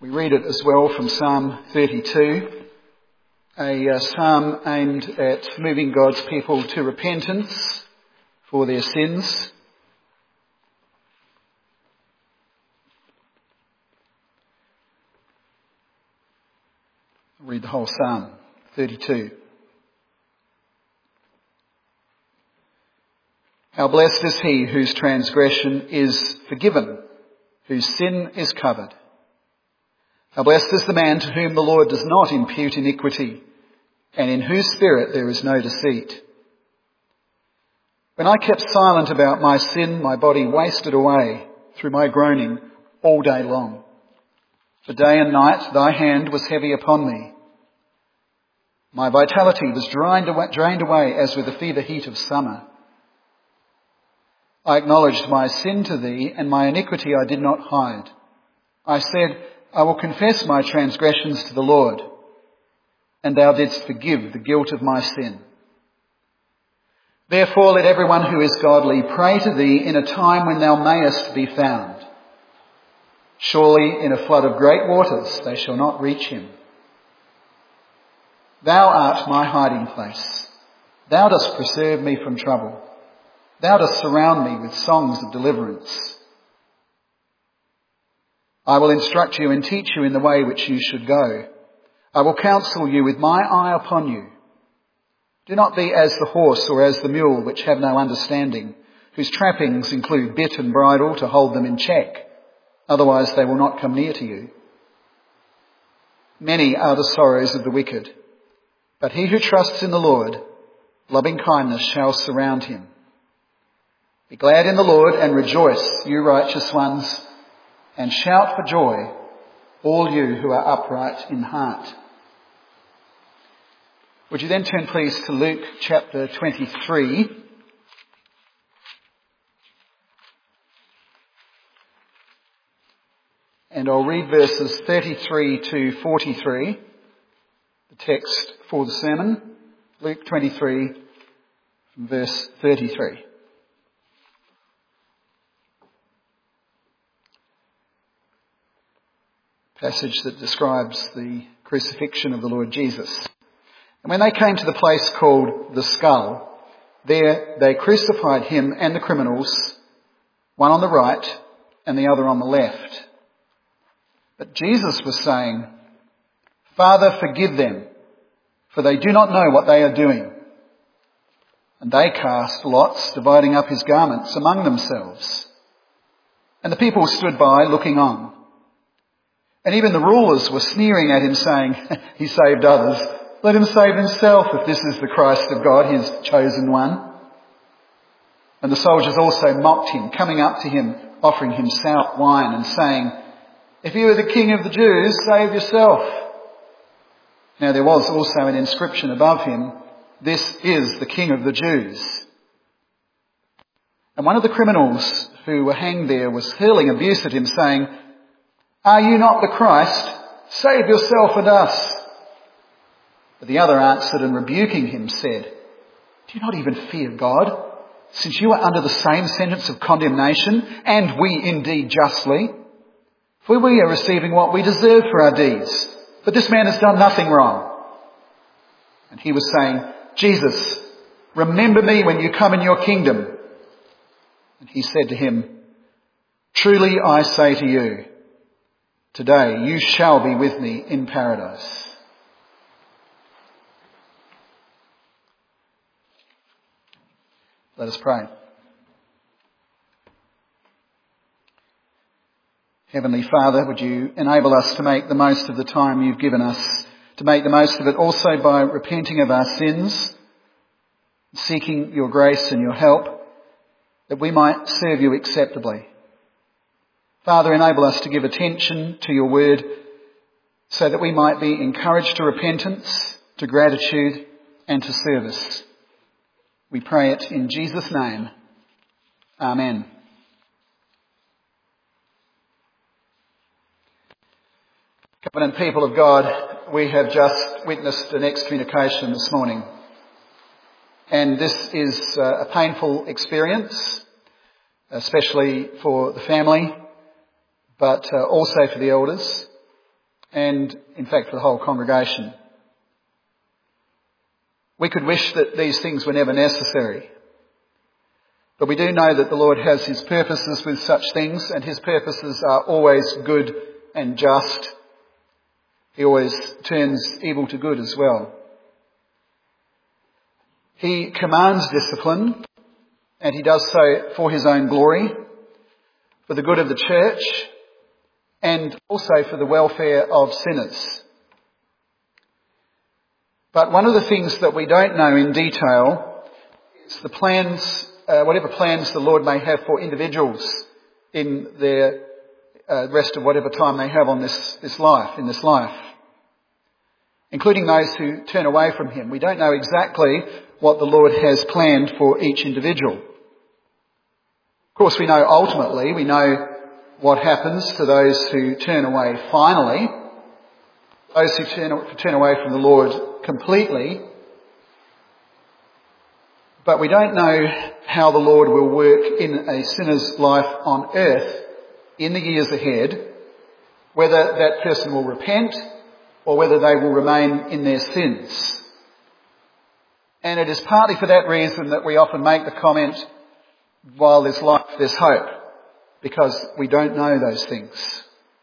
We read it as well from Psalm 32, a psalm aimed at moving God's people to repentance for their sins. I'll read the whole Psalm 32. How blessed is he whose transgression is forgiven, whose sin is covered. How blessed is the man to whom the Lord does not impute iniquity, and in whose spirit there is no deceit. When I kept silent about my sin, my body wasted away through my groaning all day long. For day and night thy hand was heavy upon me. My vitality was drained away as with the fever heat of summer. I acknowledged my sin to thee, and my iniquity I did not hide. I said, I will confess my transgressions to the Lord, and thou didst forgive the guilt of my sin. Therefore let everyone who is godly pray to thee in a time when thou mayest be found. Surely in a flood of great waters they shall not reach him. Thou art my hiding place. Thou dost preserve me from trouble. Thou dost surround me with songs of deliverance. I will instruct you and teach you in the way which you should go. I will counsel you with my eye upon you. Do not be as the horse or as the mule, which have no understanding, whose trappings include bit and bridle to hold them in check. Otherwise they will not come near to you. Many are the sorrows of the wicked, but he who trusts in the Lord, loving kindness shall surround him. Be glad in the Lord and rejoice, you righteous ones, and shout for joy, all you who are upright in heart. Would you then turn please to Luke chapter 23. And I'll read verses 33 to 43, the text for the sermon. Luke 23 from verse 33. Passage that describes the crucifixion of the Lord Jesus. And when they came to the place called the Skull, there they crucified him and the criminals, one on the right and the other on the left. But Jesus was saying, Father, forgive them, for they do not know what they are doing. And they cast lots, dividing up his garments among themselves. And the people stood by looking on. And even the rulers were sneering at him, saying, he saved others. Let him save himself if this is the Christ of God, his chosen one. And the soldiers also mocked him, coming up to him, offering him sour wine and saying, if you are the King of the Jews, save yourself. Now there was also an inscription above him, this is the King of the Jews. And one of the criminals who were hanged there was hurling abuse at him, saying, are you not the Christ? Save yourself and us. But the other answered and rebuking him said, do you not even fear God, since you are under the same sentence of condemnation, and we indeed justly? For we are receiving what we deserve for our deeds, but this man has done nothing wrong. And he was saying, Jesus, remember me when you come in your kingdom. And he said to him, truly I say to you, today you shall be with me in paradise. Let us pray. Heavenly Father, would you enable us to make the most of the time you've given us, to make the most of it also by repenting of our sins, seeking your grace and your help, that we might serve you acceptably. Father, enable us to give attention to your word so that we might be encouraged to repentance, to gratitude and to service. We pray it in Jesus' name. Amen. Covenant people of God, we have just witnessed an excommunication this morning. And this is a painful experience, especially for the family, but also for the elders. and in fact for the whole congregation. We could wish that these things were never necessary. But we do know that the Lord has his purposes with such things, and his purposes are always good and just. He always turns evil to good as well. He commands discipline, and he does so for his own glory, for the good of the church, and also for the welfare of sinners. But one of the things that we don't know in detail is the plans, whatever plans the Lord may have for individuals in their rest of whatever time they have on this life, including those who turn away from him. We don't know exactly what the Lord has planned for each individual. Of course, we know ultimately, we know what happens to those who turn away finally, those who turn away from the Lord completely. But we don't know how the Lord will work in a sinner's life on earth in the years ahead, whether that person will repent or whether they will remain in their sins. And it is partly for that reason that we often make the comment, while there's life, there's hope, because we don't know those things.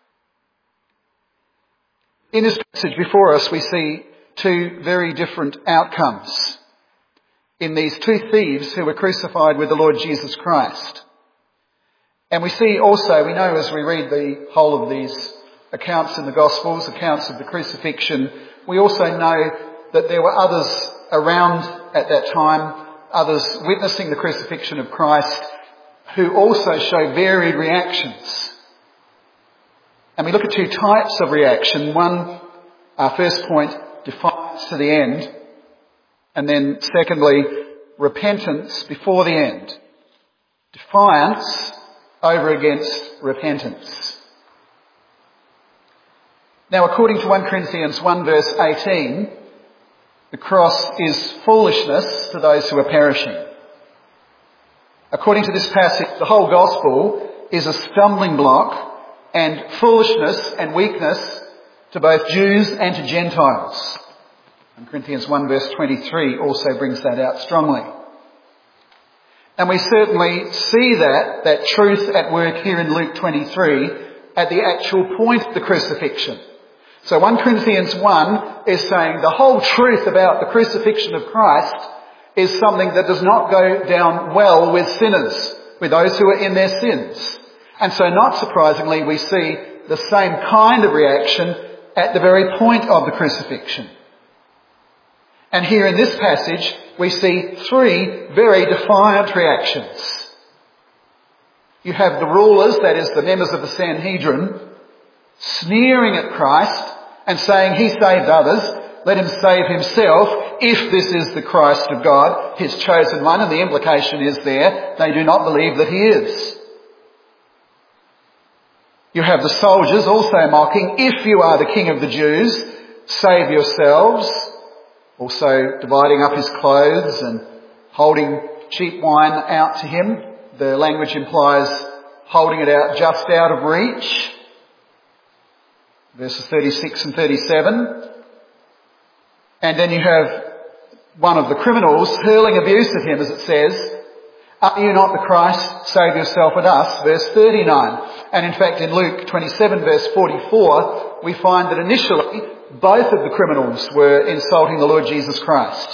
In this passage before us, we see two very different outcomes in these two thieves who were crucified with the Lord Jesus Christ. And we see also, we know as we read the whole of these accounts in the Gospels, accounts of the crucifixion, we also know that there were others around at that time, others witnessing the crucifixion of Christ, who also show varied reactions. And we look at two types of reaction. One, our first point, defiance to the end. And then secondly, repentance before the end. Defiance over against repentance. Now, according to 1 Corinthians 1 verse 18, the cross is foolishness to those who are perishing. According to this passage, the whole gospel is a stumbling block and foolishness and weakness to both Jews and to Gentiles. 1 Corinthians 1 verse 23 also brings that out strongly. And we certainly see that truth at work here in Luke 23 at the actual point of the crucifixion. So 1 Corinthians 1 is saying the whole truth about the crucifixion of Christ is something that does not go down well with sinners, with those who are in their sins. And so not surprisingly, we see the same kind of reaction at the very point of the crucifixion. And here in this passage, we see three very defiant reactions. You have the rulers, that is the members of the Sanhedrin, sneering at Christ and saying he saved others, let him save himself if this is the Christ of God, his chosen one. And the implication is there, they do not believe that he is. You have the soldiers also mocking, if you are the King of the Jews, save yourselves. Also dividing up his clothes and holding cheap wine out to him. The language implies holding it out just out of reach. Verses 36 and 37. And then you have one of the criminals hurling abuse at him, as it says, are you not the Christ? Save yourself and us. Verse 39. And in fact in Luke 27 verse 44, we find that initially both of the criminals were insulting the Lord Jesus Christ.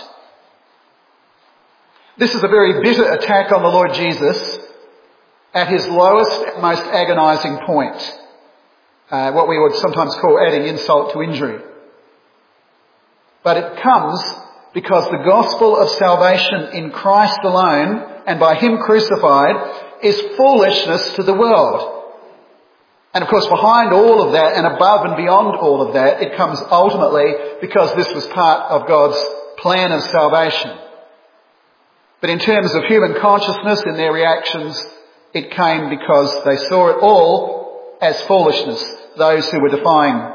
This is a very bitter attack on the Lord Jesus at his lowest and most agonising point. What we would sometimes call adding insult to injury. But it comes because the gospel of salvation in Christ alone and by him crucified is foolishness to the world. And of course behind all of that and above and beyond all of that, it comes ultimately because this was part of God's plan of salvation. But in terms of human consciousness in their reactions, it came because they saw it all as foolishness, those who were defying.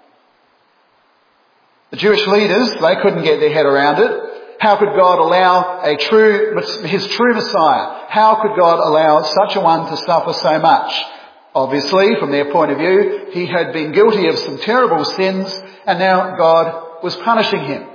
The Jewish leaders, they couldn't get their head around it. How could God allow his true Messiah? How could God allow such a one to suffer so much? Obviously, from their point of view, he had been guilty of some terrible sins, and now God was punishing him.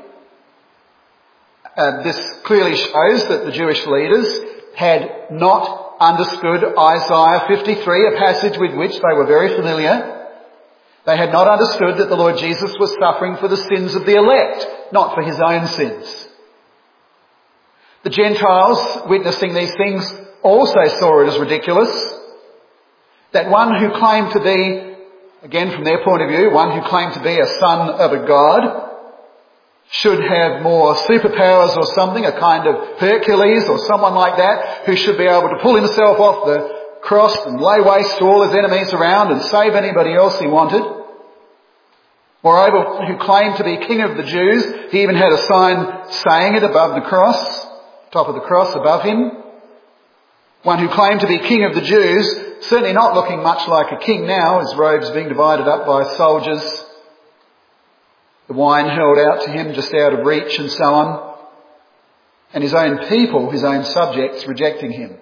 This clearly shows that the Jewish leaders had not understood Isaiah 53, a passage with which they were very familiar. They had not understood that the Lord Jesus was suffering for the sins of the elect, not for his own sins. The Gentiles, witnessing these things, also saw it as ridiculous that one who claimed to be, again from their point of view, one who claimed to be a son of a god should have more superpowers or something, a kind of Hercules or someone like that, who should be able to pull himself off the cross and lay waste to all his enemies around and save anybody else he wanted. Moreover, who claimed to be king of the Jews, he even had a sign saying it above the cross, top of the cross above him. One who claimed to be king of the Jews, certainly not looking much like a king now, his robes being divided up by soldiers, the wine held out to him just out of reach and so on, and his own people, his own subjects, rejecting him.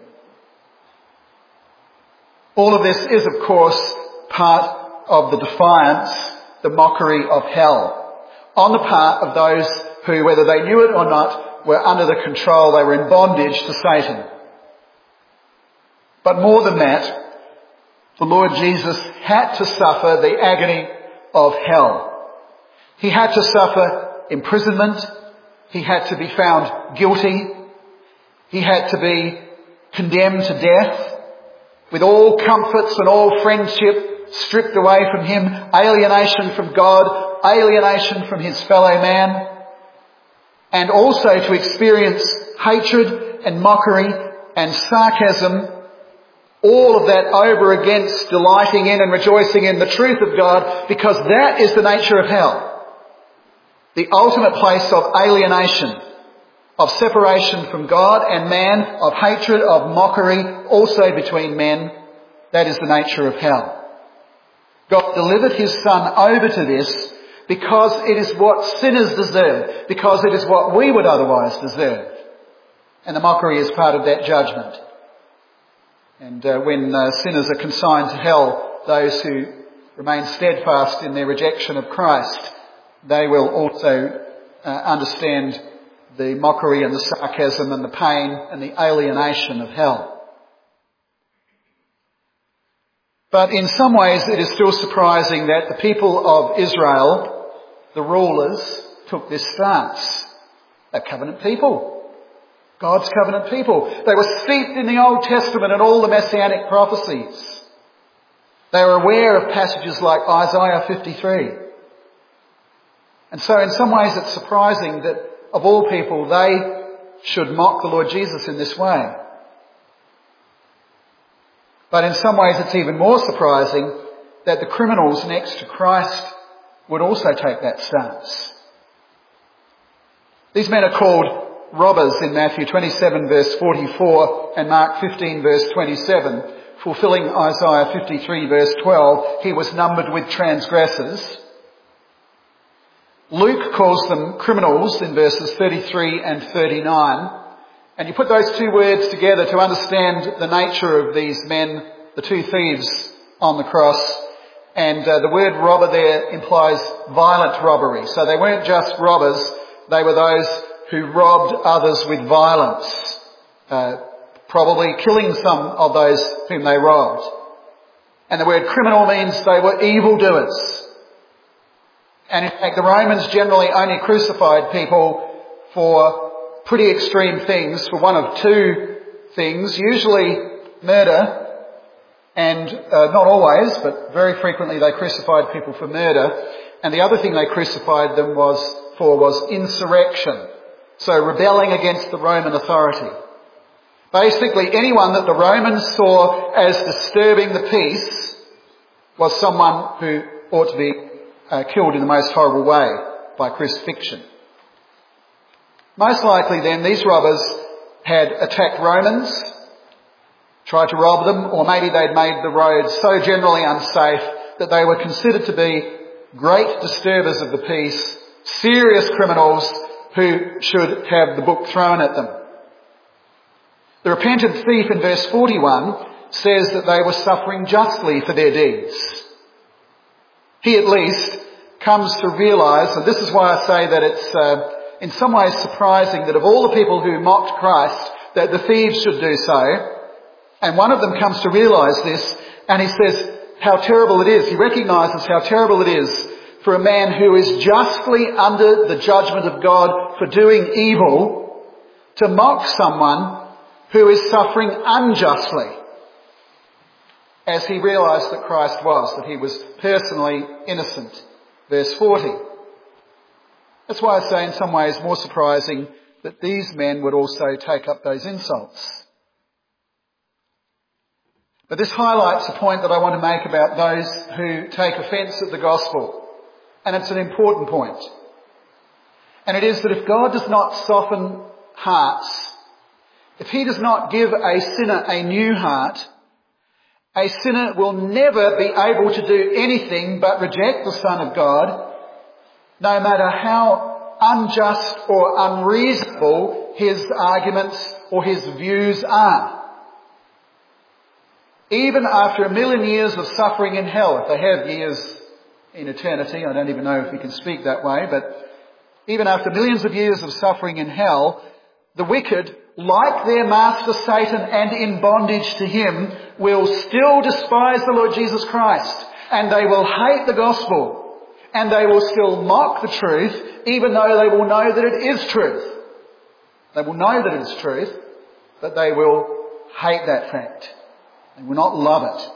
All of this is, of course, part of the defiance, the mockery of hell, on the part of those who, whether they knew it or not, were under the control, they were in bondage to Satan. But more than that, the Lord Jesus had to suffer the agony of hell. He had to suffer imprisonment. He had to be found guilty. He had to be condemned to death, with all comforts and all friendship stripped away from him, alienation from God, alienation from his fellow man, and also to experience hatred and mockery and sarcasm, all of that over against delighting in and rejoicing in the truth of God, because that is the nature of hell. The ultimate place of alienation, of separation from God and man, of hatred, of mockery, also between men. That is the nature of hell. God delivered his Son over to this because it is what sinners deserve, because it is what we would otherwise deserve. And the mockery is part of that judgment. And when sinners are consigned to hell, those who remain steadfast in their rejection of Christ, they will also understand the mockery and the sarcasm and the pain and the alienation of hell. But in some ways it is still surprising that the people of Israel, the rulers, took this stance. They're covenant people. God's covenant people. They were steeped in the Old Testament and all the Messianic prophecies. They were aware of passages like Isaiah 53. And so in some ways it's surprising that of all people they should mock the Lord Jesus in this way. But in some ways it's even more surprising that the criminals next to Christ would also take that stance. These men are called robbers in Matthew 27 verse 44 and Mark 15 verse 27, fulfilling Isaiah 53 verse 12, he was numbered with transgressors. Luke calls them criminals in verses 33 and 39. And you put those two words together to understand the nature of these men, the two thieves on the cross. And the word robber there implies violent robbery. So they weren't just robbers, they were those who robbed others with violence, probably killing some of those whom they robbed. And the word criminal means they were evildoers. And in fact, the Romans generally only crucified people for pretty extreme things, for one of two things, usually murder, and not always, but very frequently they crucified people for murder. And the other thing they crucified them was insurrection. So rebelling against the Roman authority. Basically anyone that the Romans saw as disturbing the peace was someone who ought to be killed in the most horrible way by crucifixion. Most likely then these robbers had attacked Romans, tried to rob them, or maybe they'd made the roads so generally unsafe that they were considered to be great disturbers of the peace, serious criminals who should have the book thrown at them. The repentant thief in verse 41 says that they were suffering justly for their deeds. He at least comes to realise, and this is why I say that it's in some ways surprising that of all the people who mocked Christ, that the thieves should do so. And one of them comes to realise this, and he says how terrible it is. He recognises how terrible it is for a man who is justly under the judgment of God for doing evil to mock someone who is suffering unjustly, as he realised that Christ was, that he was personally innocent. Verse 40. That's why I say in some ways more surprising that these men would also take up those insults. But this highlights a point that I want to make about those who take offence at the gospel. And it's an important point. And it is that if God does not soften hearts, if he does not give a sinner a new heart, a sinner will never be able to do anything but reject the Son of God, no matter how unjust or unreasonable his arguments or his views are. Even after 1,000,000 years of suffering in hell, if they have years in eternity, I don't even know if we can speak that way, but even after millions of years of suffering in hell, the wicked, like their master Satan and in bondage to him, will still despise the Lord Jesus Christ, and they will hate the gospel, and they will still mock the truth, even though they will know that it is truth. They will know that it is truth, but they will hate that fact. They will not love it.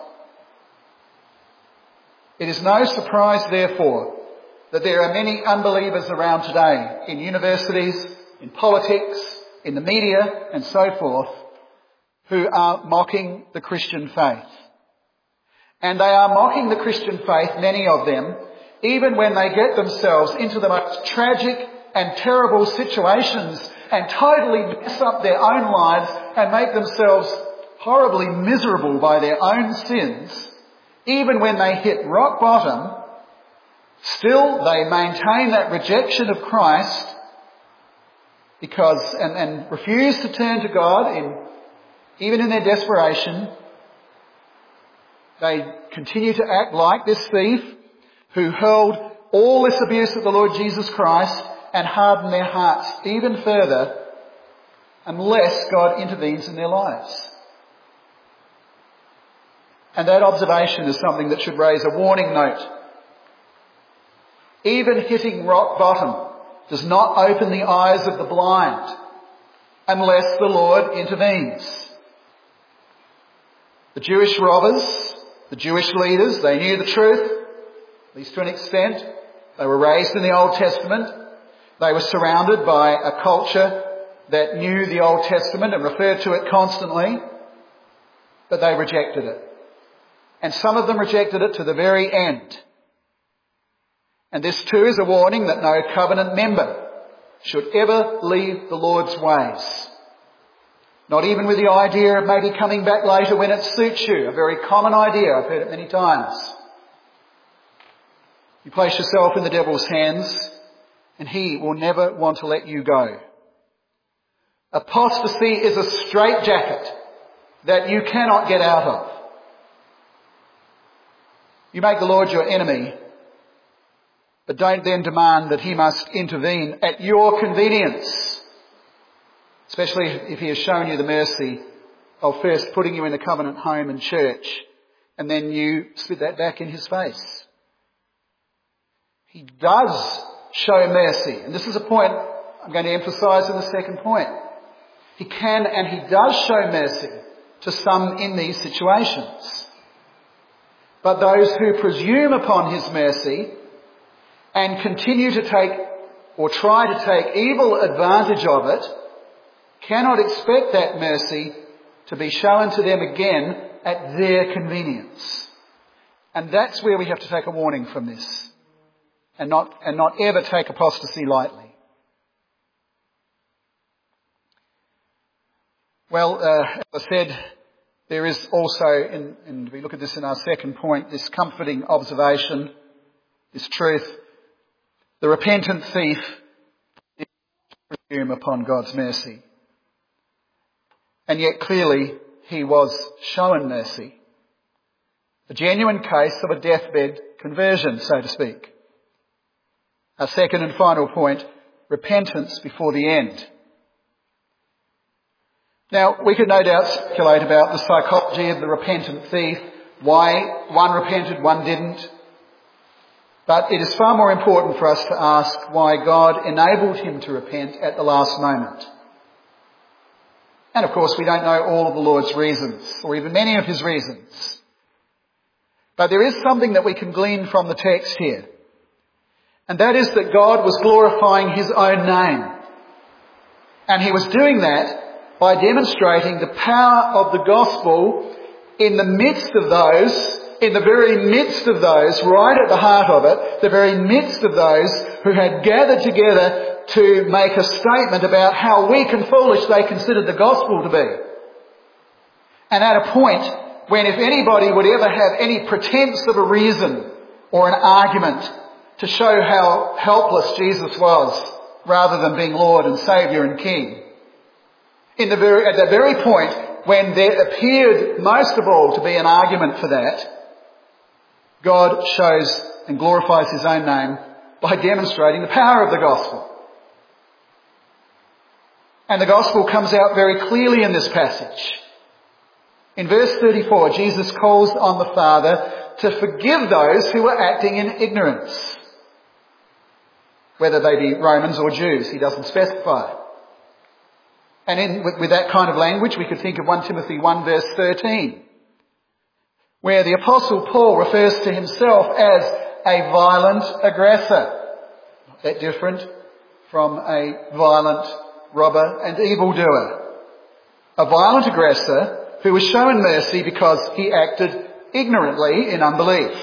It is no surprise, therefore, that there are many unbelievers around today in universities, in politics, in the media and so forth, who are mocking the Christian faith. And they are mocking the Christian faith, many of them, even when they get themselves into the most tragic and terrible situations and totally mess up their own lives and make themselves horribly miserable by their own sins. Even when they hit rock bottom, still they maintain that rejection of Christ because and refuse to turn to God even in their desperation. They continue to act like this thief who hurled all this abuse at the Lord Jesus Christ and hardened their hearts even further unless God intervenes in their lives. And that observation is something that should raise a warning note. Even hitting rock bottom does not open the eyes of the blind unless the Lord intervenes. The Jewish robbers, the Jewish leaders, they knew the truth, at least to an extent. They were raised in the Old Testament. They were surrounded by a culture that knew the Old Testament and referred to it constantly, but they rejected it. And some of them rejected it to the very end. And this too is a warning that no covenant member should ever leave the Lord's ways. Not even with the idea of maybe coming back later when it suits you. A very common idea. I've heard it many times. You place yourself in the devil's hands and he will never want to let you go. Apostasy is a straitjacket that you cannot get out of. You make the Lord your enemy, but don't then demand that he must intervene at your convenience, especially if he has shown you the mercy of first putting you in the covenant home and church, and then you spit that back in his face. He does show mercy, and this is a point I'm going to emphasise in the second point. He can and he does show mercy to some in these situations. But those who presume upon his mercy and continue to take or try to take evil advantage of it cannot expect that mercy to be shown to them again at their convenience. And that's where we have to take a warning from this and not ever take apostasy lightly. Well, as I said, there is also, and we look at this in our second point, this comforting observation, this truth. The repentant thief presume upon God's mercy. And yet clearly he was shown mercy. A genuine case of a deathbed conversion, so to speak. Our second and final point, repentance before the end. Now, we could no doubt speculate about the psychology of the repentant thief, why one repented, one didn't. But it is far more important for us to ask why God enabled him to repent at the last moment. And of course, we don't know all of the Lord's reasons, or even many of his reasons. But there is something that we can glean from the text here. And that is that God was glorifying his own name. And he was doing that by demonstrating the power of the gospel in the midst of those, in the very midst of those, right at the heart of it, the very midst of those who had gathered together to make a statement about how weak and foolish they considered the gospel to be. And at a point when if anybody would ever have any pretense of a reason or an argument to show how helpless Jesus was rather than being Lord and Saviour and King, at the very point when there appeared most of all to be an argument for that, God shows and glorifies his own name by demonstrating the power of the gospel. And the gospel comes out very clearly in this passage. In verse 34, Jesus calls on the Father to forgive those who are acting in ignorance, whether they be Romans or Jews. He doesn't specify. And with that kind of language, we could think of 1 Timothy 1 verse 13, where the Apostle Paul refers to himself as a violent aggressor. Not that different from a violent robber and evildoer. A violent aggressor who was shown mercy because he acted ignorantly in unbelief.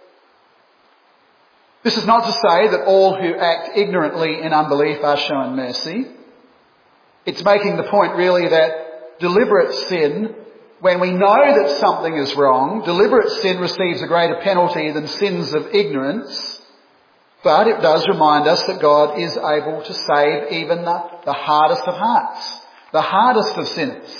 This is not to say that all who act ignorantly in unbelief are shown mercy. It's making the point really that deliberate sin, when we know that something is wrong, deliberate sin receives a greater penalty than sins of ignorance. But it does remind us that God is able to save even the hardest of hearts, the hardest of sinners.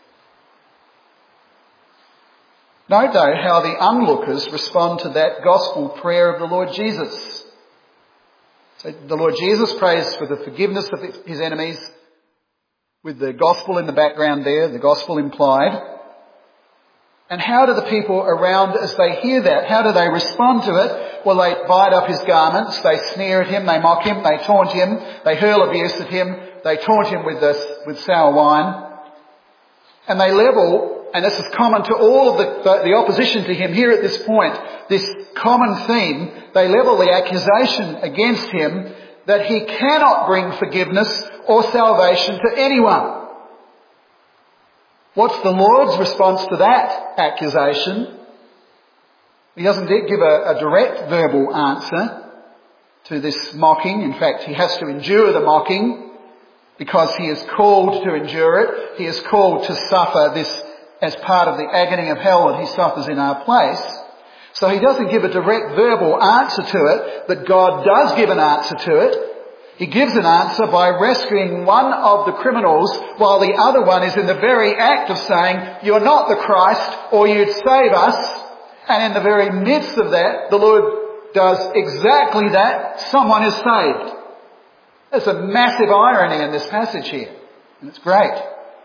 Note though how the onlookers respond to that gospel prayer of the Lord Jesus. So the Lord Jesus prays for the forgiveness of his enemies, with the gospel in the background there, the gospel implied. And how do the people around, as they hear that, how do they respond to it? Well, they bite up his garments, they sneer at him, they mock him, they taunt him, they hurl abuse at him, they taunt him with sour wine. And they level, and this is common to all of the opposition to him here at this point, this common theme, they level the accusation against him that he cannot bring forgiveness or salvation to anyone. What's the Lord's response to that accusation? He doesn't give a direct verbal answer to this mocking. In fact, he has to endure the mocking because he is called to endure it. He is called to suffer this as part of the agony of hell that he suffers in our place. So he doesn't give a direct verbal answer to it, but God does give an answer to it. He gives an answer by rescuing one of the criminals while the other one is in the very act of saying, "You're not the Christ, or you'd save us." And in the very midst of that, the Lord does exactly that. Someone is saved. There's a massive irony in this passage here, and it's great.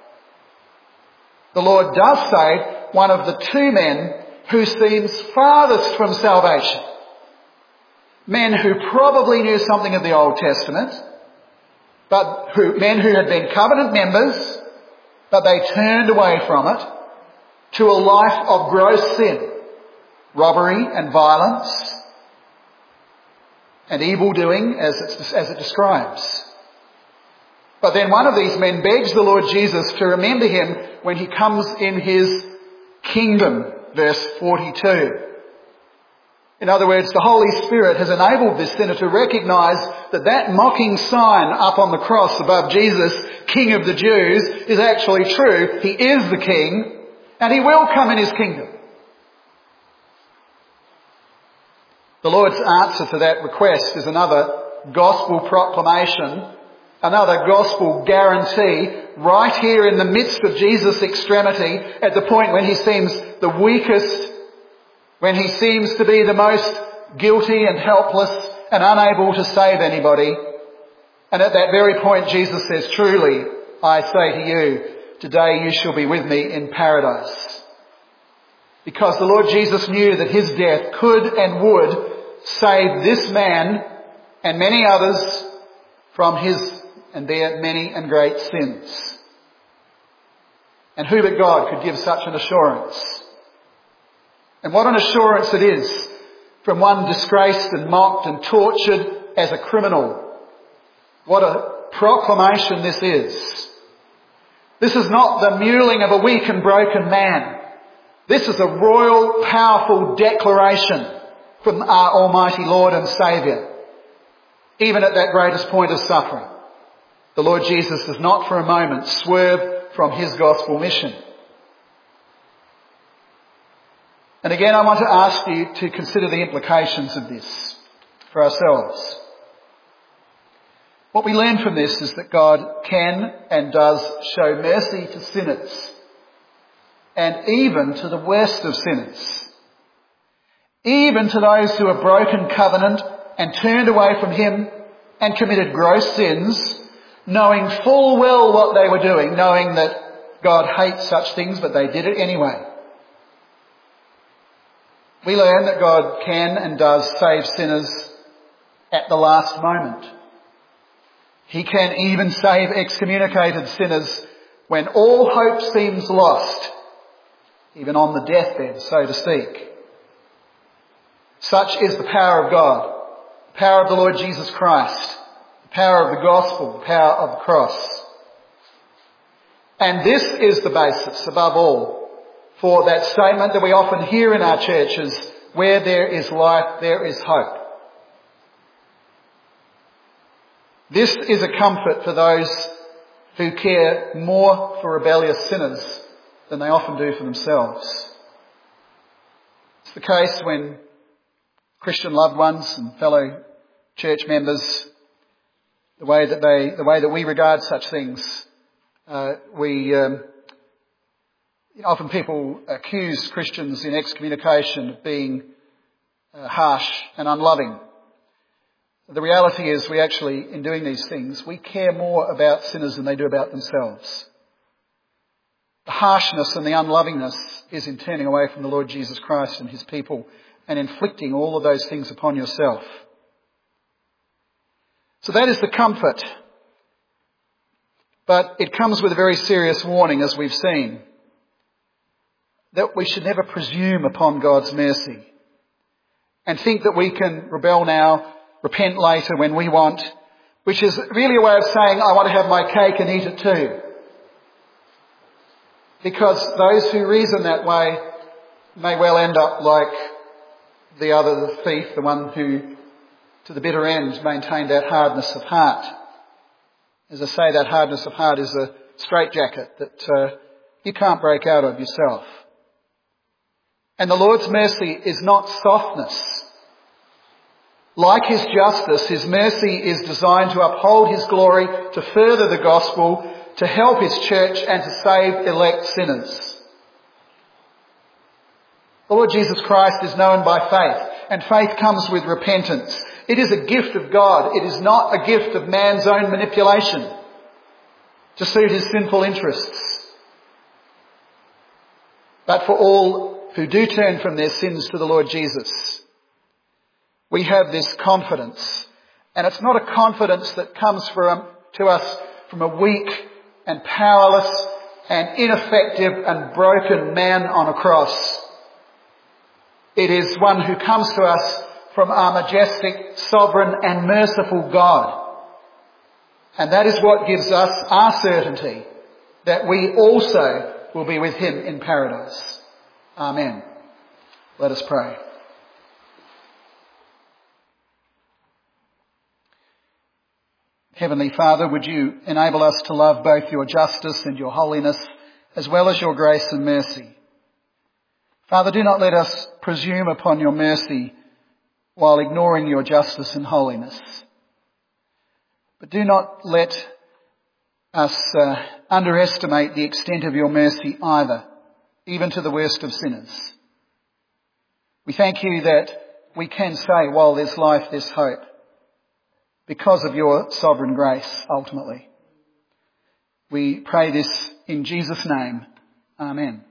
The Lord does save one of the two men who seems farthest from salvation. Men who probably knew something of the Old Testament, men who had been covenant members, but they turned away from it to a life of gross sin, robbery and violence and evil doing as it describes. But then one of these men begs the Lord Jesus to remember him when he comes in his kingdom, verse 42. In other words, the Holy Spirit has enabled this sinner to recognise that mocking sign up on the cross above Jesus, King of the Jews, is actually true. He is the King, and he will come in his kingdom. The Lord's answer to that request is another gospel proclamation Another gospel guarantee right here in the midst of Jesus' extremity, at the point when he seems the weakest, when he seems to be the most guilty and helpless and unable to save anybody. And at that very point Jesus says, "Truly, I say to you, today you shall be with me in paradise." Because the Lord Jesus knew that his death could and would save this man and many others from his and their many and great sins. And who but God could give such an assurance? And what an assurance it is from one disgraced and mocked and tortured as a criminal. What a proclamation this is. This is not the mewling of a weak and broken man. This is a royal, powerful declaration from our Almighty Lord and Saviour. Even at that greatest point of suffering, the Lord Jesus does not for a moment swerve from his gospel mission. And again, I want to ask you to consider the implications of this for ourselves. What we learn from this is that God can and does show mercy to sinners, and even to the worst of sinners. Even to those who have broken covenant and turned away from him and committed gross sins, knowing full well what they were doing, knowing that God hates such things, but they did it anyway. We learn that God can and does save sinners at the last moment. He can even save excommunicated sinners when all hope seems lost, even on the deathbed, so to speak. Such is the power of God, the power of the Lord Jesus Christ, the power of the gospel, the power of the cross. And this is the basis, above all, for that statement that we often hear in our churches, where there is life, there is hope. This is a comfort for those who care more for rebellious sinners than they often do for themselves. It's the case when Christian loved ones and fellow church members, the way that we regard such things, often people accuse Christians in excommunication of being harsh and unloving. The reality is we actually, in doing these things, we care more about sinners than they do about themselves. The harshness and the unlovingness is in turning away from the Lord Jesus Christ and his people and inflicting all of those things upon yourself. So that is the comfort. But it comes with a very serious warning, as we've seen, that we should never presume upon God's mercy and think that we can rebel now, repent later when we want, which is really a way of saying, I want to have my cake and eat it too. Because those who reason that way may well end up like the other thief, the one who to the bitter end maintained that hardness of heart. As I say, that hardness of heart is a straitjacket that you can't break out of yourself. And the Lord's mercy is not softness. Like his justice, his mercy is designed to uphold his glory, to further the gospel, to help his church and to save elect sinners. The Lord Jesus Christ is known by faith, and faith comes with repentance. It is a gift of God. It is not a gift of man's own manipulation to suit his sinful interests. But for all who do turn from their sins to the Lord Jesus, we have this confidence. And it's not a confidence that comes to us from a weak and powerless and ineffective and broken man on a cross. It is one who comes to us from our majestic, sovereign and merciful God. And that is what gives us our certainty that we also will be with him in paradise. Amen. Let us pray. Heavenly Father, would you enable us to love both your justice and your holiness, as well as your grace and mercy. Father, do not let us presume upon your mercy while ignoring your justice and holiness. But do not let us underestimate the extent of your mercy either, even to the worst of sinners. We thank you that we can say, while there's life, there's hope, because of your sovereign grace, ultimately. We pray this in Jesus' name. Amen.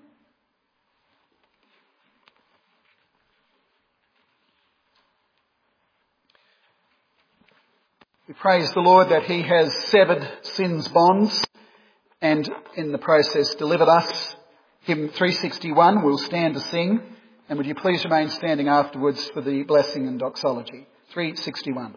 We praise the Lord that he has severed sin's bonds and in the process delivered us. Hymn 361 we'll stand to sing, and would you please remain standing afterwards for the blessing and doxology. 361.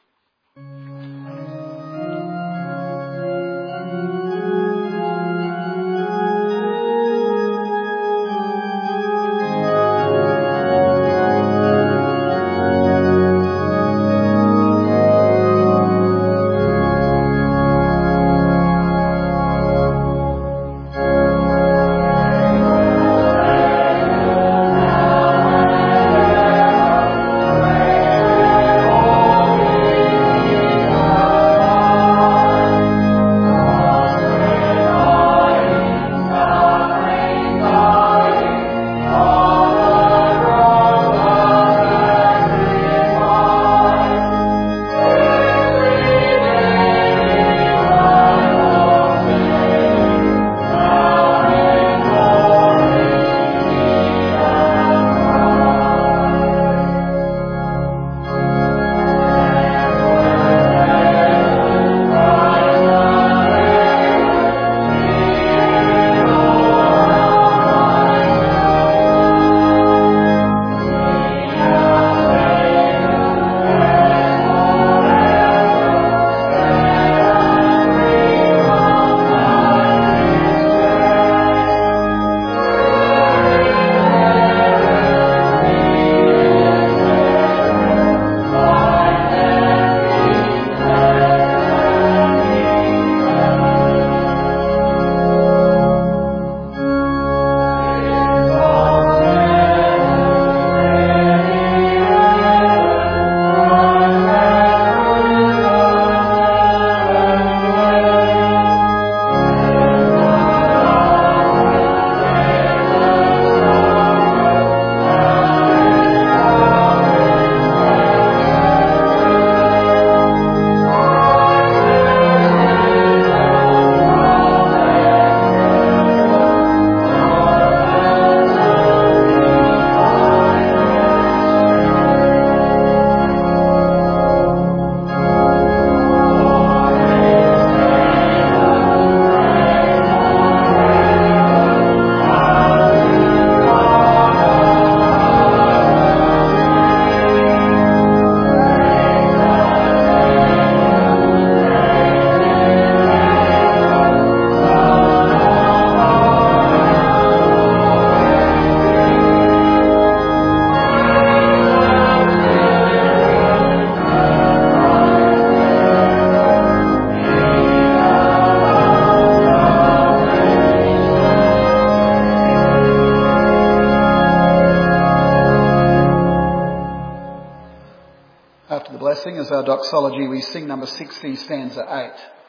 After the blessing, as our doxology, we sing number 60, stanza 8.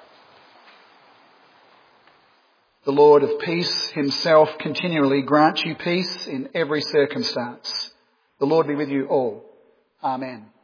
The Lord of peace himself continually grant you peace in every circumstance. The Lord be with you all. Amen.